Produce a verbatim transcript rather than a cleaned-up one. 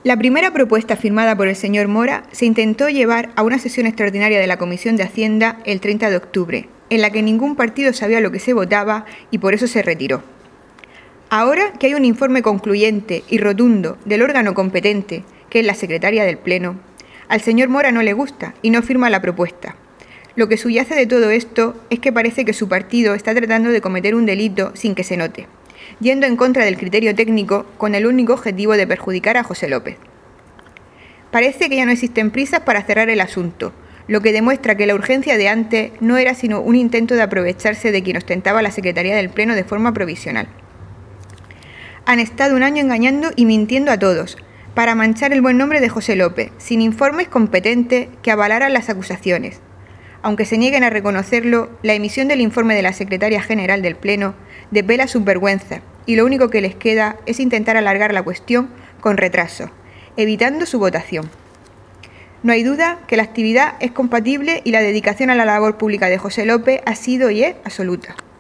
La primera propuesta firmada por el señor Mora se intentó llevar a una sesión extraordinaria de la Comisión de Hacienda el treinta de octubre, en la que ningún partido sabía lo que se votaba y por eso se retiró. Ahora que hay un informe concluyente y rotundo del órgano competente, que es la secretaria del Pleno, al señor Mora no le gusta y no firma la propuesta. Lo que subyace de todo esto es que parece que su partido está tratando de cometer un delito sin que se note, yendo en contra del criterio técnico con el único objetivo de perjudicar a José López. Parece que ya no existen prisas para cerrar el asunto, lo que demuestra que la urgencia de antes no era sino un intento de aprovecharse de quien ostentaba la Secretaría del Pleno de forma provisional. Han estado un año engañando y mintiendo a todos, para manchar el buen nombre de José López, sin informes competentes que avalaran las acusaciones. Aunque se nieguen a reconocerlo, la emisión del informe de la Secretaria General del Pleno desvela sus vergüenzas y lo único que les queda es intentar alargar la cuestión con retraso, evitando su votación. No hay duda que la actividad es compatible y la dedicación a la labor pública de José López ha sido y es absoluta.